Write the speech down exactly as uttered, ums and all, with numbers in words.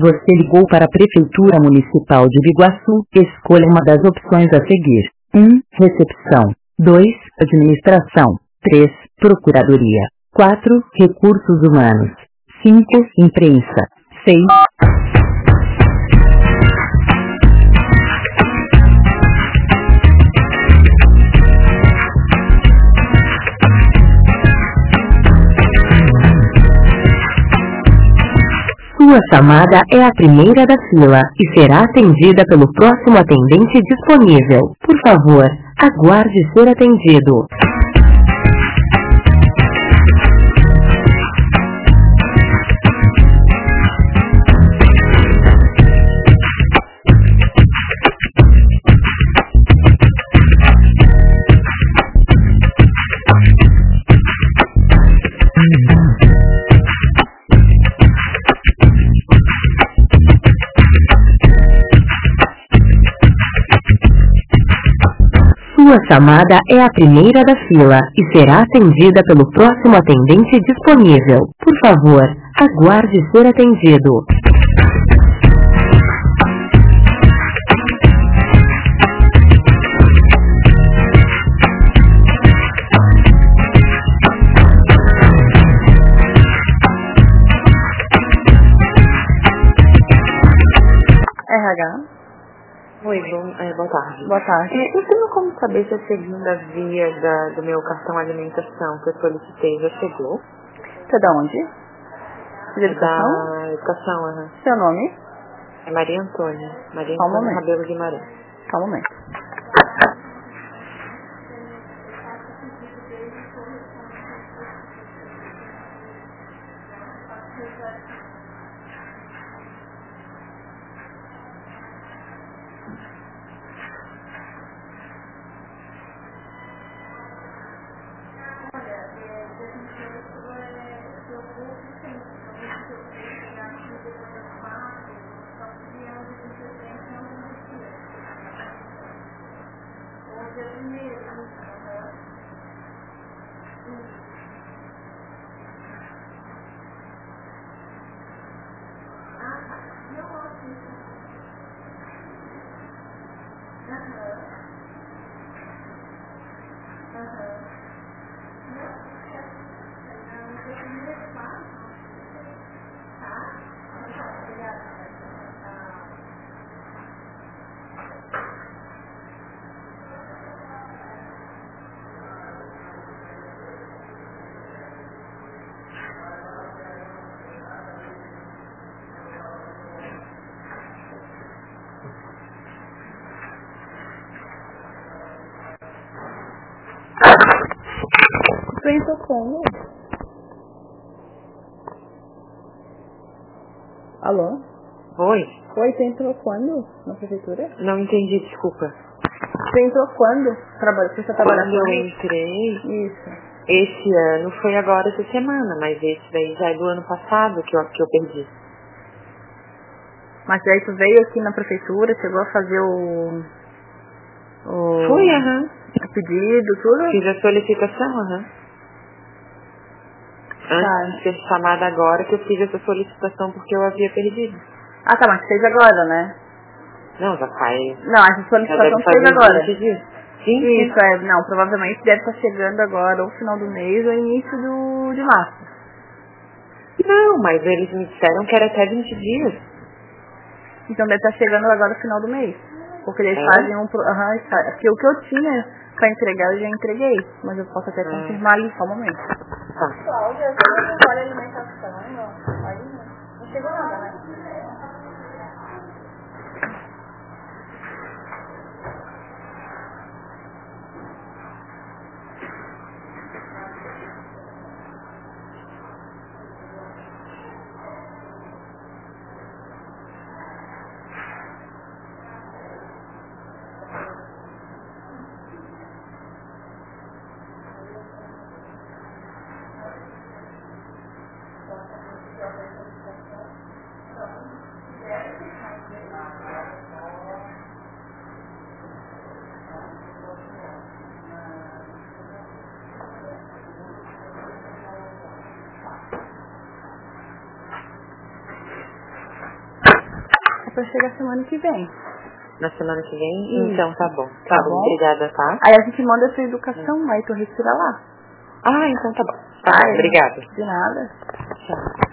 Você ligou para a Prefeitura Municipal de Biguaçu. Escolha uma das opções a seguir. um. Recepção. dois. Administração. três. Procuradoria. quatro. Recursos Humanos. cinco. Imprensa. seis. Sua chamada é a primeira da fila e será atendida pelo próximo atendente disponível. Por favor, aguarde ser atendido. Sua chamada é a primeira da fila e será atendida pelo próximo atendente disponível. Por favor, aguarde ser atendido. R H. Oi, bom, é, boa tarde. Boa tarde. É, eu tenho como saber se a segunda via da, do meu cartão alimentação que eu solicitei já chegou? Você é da onde? De educação? Da educação, aham. Seu nome? É Maria Antônia. Maria Só um Antônia momento. Rabelo Guimarães. Só um momento. Você entrou quando? Alô? Oi? Oi, você entrou quando na prefeitura? Não entendi, desculpa. Você entrou quando? Trabalha, você está trabalhando? Quando eu entrei, Isso. esse ano foi agora essa semana, mas esse daí já é do ano passado que eu, que eu perdi. Mas aí tu veio aqui na prefeitura, chegou a fazer o... o Fui, aham. o pedido, tudo? Fiz a solicitação, aham. Antes Tá. de ser chamada agora que eu fiz essa solicitação porque eu havia perdido. Ah, tá, mas fez agora, né? Não, já faz. Não, essa Já solicitação deve fez fazer agora. vinte dias. Sim, sim. Isso, é, não, provavelmente deve estar chegando agora, ou final do mês, ou início do, de março. Não, mas eles me disseram que era até vinte dias. Então deve estar chegando agora no final do mês. Porque eles É? fazem um... pro- Aham, está- porque o que eu tinha pra entregar eu já entreguei. Mas eu posso até Ah. confirmar ali, só um momento. Tá. Cláudia, eu não trabalho alimentação, não. Aí não. Não chegou nada, né? pra chegar semana que vem. Na semana que vem? Isso. Então tá bom. Tá, Tá bom, bom? obrigada, tá? Aí a gente manda essa educação, aí tu respira lá. Ah, então tá bom. Tá Tá, bom, obrigada. De nada. Tchau.